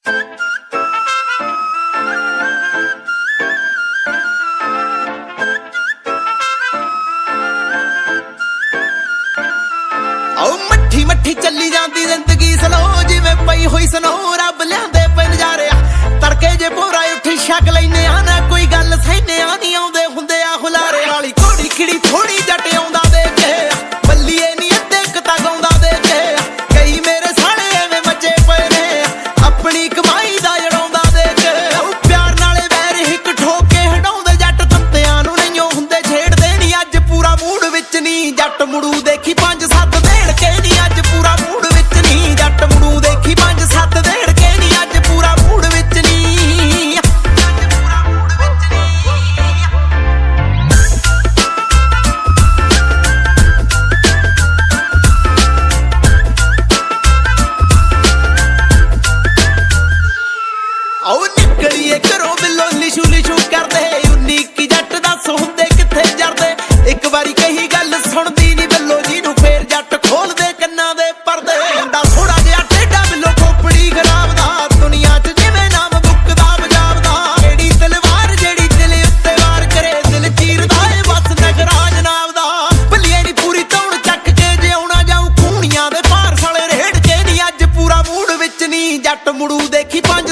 मट्ठी मट्ठी चली जाती जिंदगी स्लो जिवें पई हुई सनो रब लियांदे पे नजारे तड़के जे भोरा उठी छक लैने आना कोई गल सहने आनी आउंदे हुंदे आ हुलारे वाली घोड़ी खिड़ी थोड़ी जट आउंदा देखे बल्लीए नी अद्धे कता गाउंदा देखे कई मेरे साले एवें मचे पए ने अपनी कमाई दा जड़ाउंदा देखे प्यार नाले वैर हिक ठोक के हटाउंदे जट तत्तियां नूं नहीं हुंदे छेड़दे नी अज पूरा मूड विच नी जट मुड़ू देखी 5-7 देड़ के नी अज पूरा मूड विच नी जट मुड़ू देखी 5-7 देड़ के नी अज पूरा मूड विच नी आओ निकलिए घरों बिल्लो लिशू लिशू करदे 19 जट दस हुंदे किथे जरदे एक बारी कही गल सुनदी नी बिल्लो जी नूं फेर जट खोल दे कन्नां दे परदे मुंडा थोड़ा जिहा टेढ़ा बिल्लो खोपड़ी खराब दा दुनिया च जिवें नाम बुकदा बजावदा केड़ी तलवार जेड़ी दिल उत्ते वार करे दिल चीरदा ए बस नगराज नाम दा भलिए नी पूरी तौण चक के जे आउणा जाऊं खूनियां दे पार साले रेड़ के नी अज पूरा मूड विच नी जट मुड़ू देखी 5